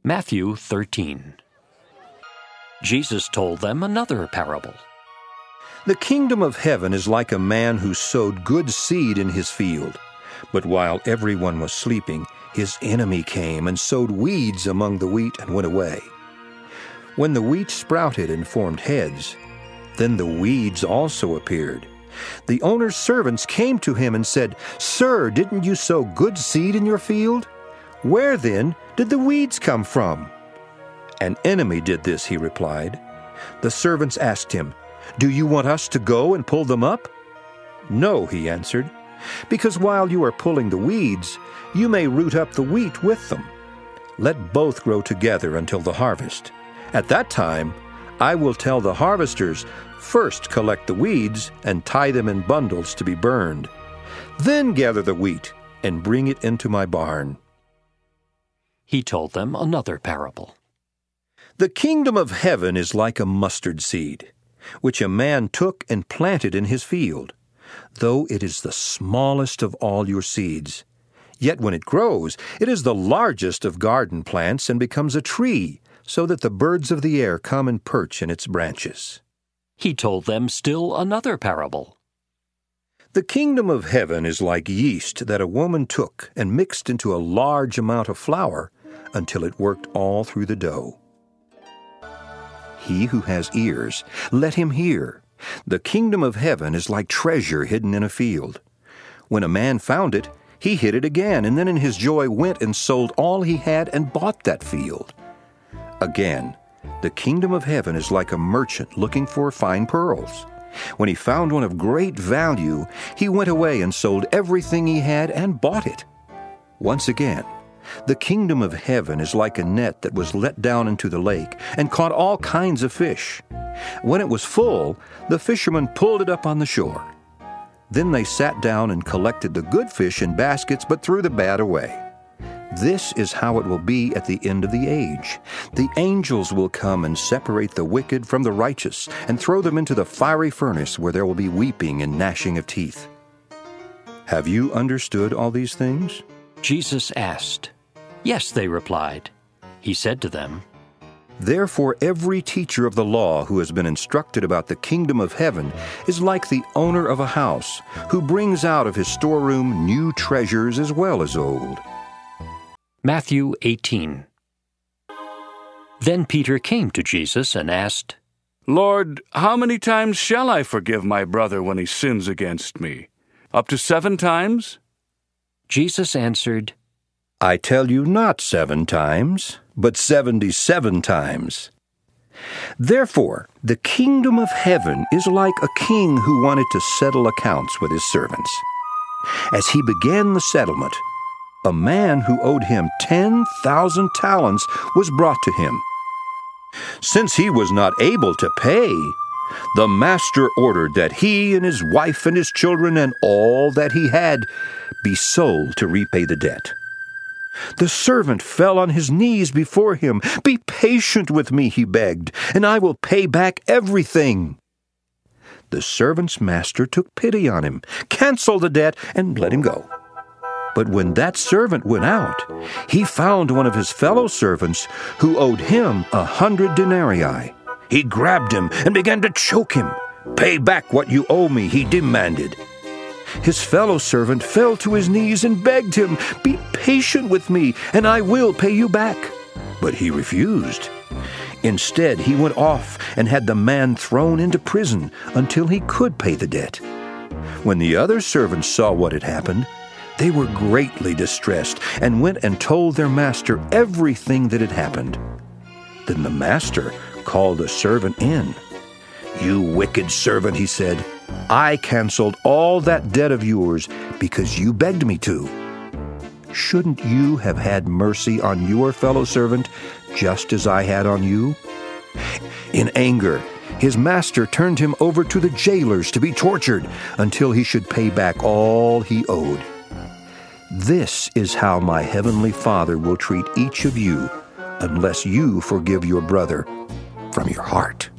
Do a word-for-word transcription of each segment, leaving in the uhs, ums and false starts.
Matthew thirteen. Jesus told them another parable. The kingdom of heaven is like a man who sowed good seed in his field. But while everyone was sleeping, his enemy came and sowed weeds among the wheat and went away. When the wheat sprouted and formed heads, then the weeds also appeared. The owner's servants came to him and said, "Sir, didn't you sow good seed in your field? Where then did the weeds come from?" "An enemy did this," he replied. The servants asked him, "Do you want us to go and pull them up?" "No," he answered, "because while you are pulling the weeds, you may root up the wheat with them. Let both grow together until the harvest. At that time, I will tell the harvesters, first collect the weeds and tie them in bundles to be burned. Then gather the wheat and bring it into my barn." He told them another parable. The kingdom of heaven is like a mustard seed, which a man took and planted in his field. Though it is the smallest of all your seeds, yet when it grows, it is the largest of garden plants and becomes a tree, so that the birds of the air come and perch in its branches. He told them still another parable. The kingdom of heaven is like yeast that a woman took and mixed into a large amount of flour until it worked all through the dough. He who has ears, let him hear. The kingdom of heaven is like treasure hidden in a field. When a man found it, he hid it again, and then in his joy went and sold all he had and bought that field. Again, the kingdom of heaven is like a merchant looking for fine pearls. When he found one of great value, he went away and sold everything he had and bought it. Once again, the kingdom of heaven is like a net that was let down into the lake and caught all kinds of fish. When it was full, the fishermen pulled it up on the shore. Then they sat down and collected the good fish in baskets, but threw the bad away. This is how it will be at the end of the age. The angels will come and separate the wicked from the righteous and throw them into the fiery furnace, where there will be weeping and gnashing of teeth. Have you understood all these things? Jesus asked. Yes, they replied. He said to them, Therefore every teacher of the law who has been instructed about the kingdom of heaven is like the owner of a house, who brings out of his storeroom new treasures as well as old. Matthew eighteen. Then Peter came to Jesus and asked, Lord, how many times shall I forgive my brother when he sins against me? Up to seven times? Jesus answered, I tell you not seven times, but seventy-seven times. Therefore, the kingdom of heaven is like a king who wanted to settle accounts with his servants. As he began the settlement, a man who owed him ten thousand talents was brought to him. Since he was not able to pay, the master ordered that he and his wife and his children and all that he had be sold to repay the debt. The servant fell on his knees before him. Be patient with me, he begged, and I will pay back everything. The servant's master took pity on him, canceled the debt, and let him go. But when that servant went out, he found one of his fellow servants who owed him a hundred denarii. He grabbed him and began to choke him. Pay back what you owe me, he demanded. His fellow servant fell to his knees and begged him, Be patient with me, and I will pay you back. But he refused. Instead, he went off and had the man thrown into prison until he could pay the debt. When the other servants saw what had happened, they were greatly distressed and went and told their master everything that had happened. Then the master called the servant in. You wicked servant, he said, I canceled all that debt of yours because you begged me to. Shouldn't you have had mercy on your fellow servant just as I had on you? In anger, his master turned him over to the jailers to be tortured until he should pay back all he owed. This is how my heavenly Father will treat each of you unless you forgive your brother from your heart.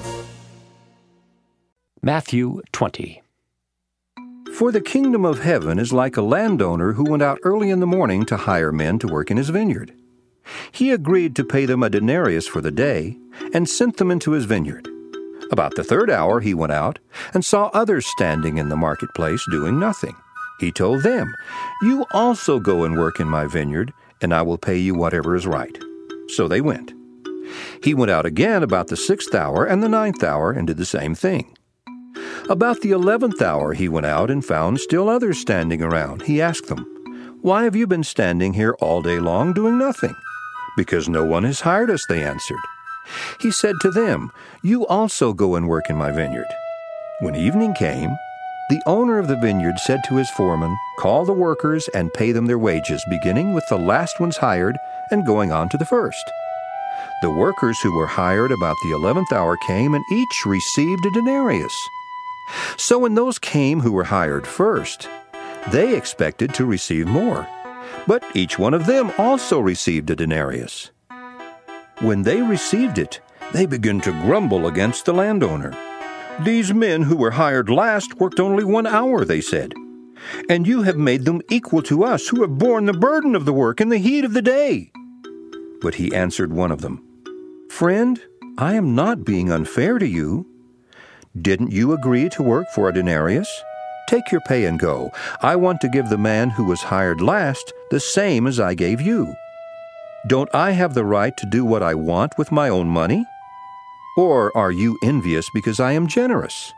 Matthew twenty. For the kingdom of heaven is like a landowner who went out early in the morning to hire men to work in his vineyard. He agreed to pay them a denarius for the day and sent them into his vineyard. About the third hour he went out and saw others standing in the marketplace doing nothing. He told them, "You also go and work in my vineyard, and I will pay you whatever is right." So they went. He went out again about the sixth hour and the ninth hour and did the same thing. About the eleventh hour he went out and found still others standing around. He asked them, "Why have you been standing here all day long doing nothing?" "Because no one has hired us," they answered. He said to them, "You also go and work in my vineyard." When evening came, the owner of the vineyard said to his foreman, "Call the workers and pay them their wages, beginning with the last ones hired and going on to the first." The workers who were hired about the eleventh hour came, and each received a denarius. So when those came who were hired first, they expected to receive more, but each one of them also received a denarius. When they received it, they began to grumble against the landowner. "These men who were hired last worked only one hour," they said, "and you have made them equal to us who have borne the burden of the work in the heat of the day." But he answered one of them, "Friend, I am not being unfair to you. Didn't you agree to work for a denarius? Take your pay and go. I want to give the man who was hired last the same as I gave you. Don't I have the right to do what I want with my own money? Or are you envious because I am generous?"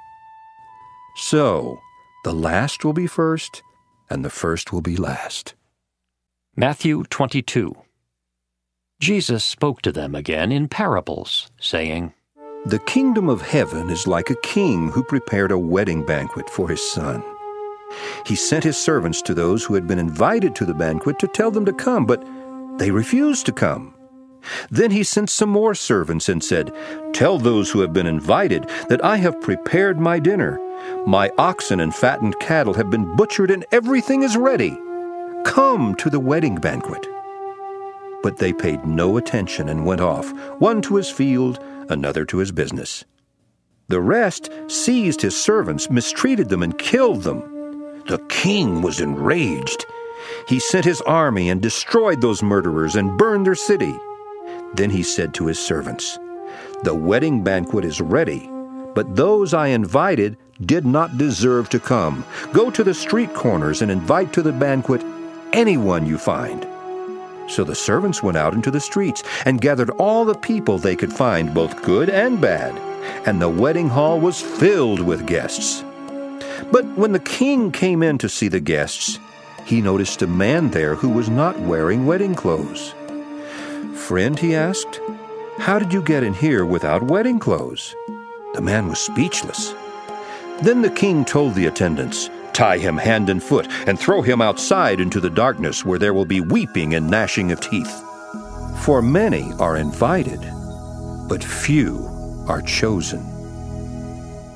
So, the last will be first, and the first will be last. Matthew twenty-two. Jesus spoke to them again in parables, saying, "The kingdom of heaven is like a king who prepared a wedding banquet for his son. He sent his servants to those who had been invited to the banquet to tell them to come, but they refused to come. Then he sent some more servants and said, 'Tell those who have been invited that I have prepared my dinner. My oxen and fattened cattle have been butchered and everything is ready. Come to the wedding banquet.' But they paid no attention and went off, one to his field, another to his business. The rest seized his servants, mistreated them, and killed them. The king was enraged. He sent his army and destroyed those murderers and burned their city. Then he said to his servants, 'The wedding banquet is ready, but those I invited did not deserve to come. Go to the street corners and invite to the banquet anyone you find.' So the servants went out into the streets and gathered all the people they could find, both good and bad, and the wedding hall was filled with guests. But when the king came in to see the guests, he noticed a man there who was not wearing wedding clothes. 'Friend,' he asked, 'how did you get in here without wedding clothes?' The man was speechless. Then the king told the attendants, 'Tie him hand and foot and throw him outside into the darkness where there will be weeping and gnashing of teeth. For many are invited, but few are chosen.'"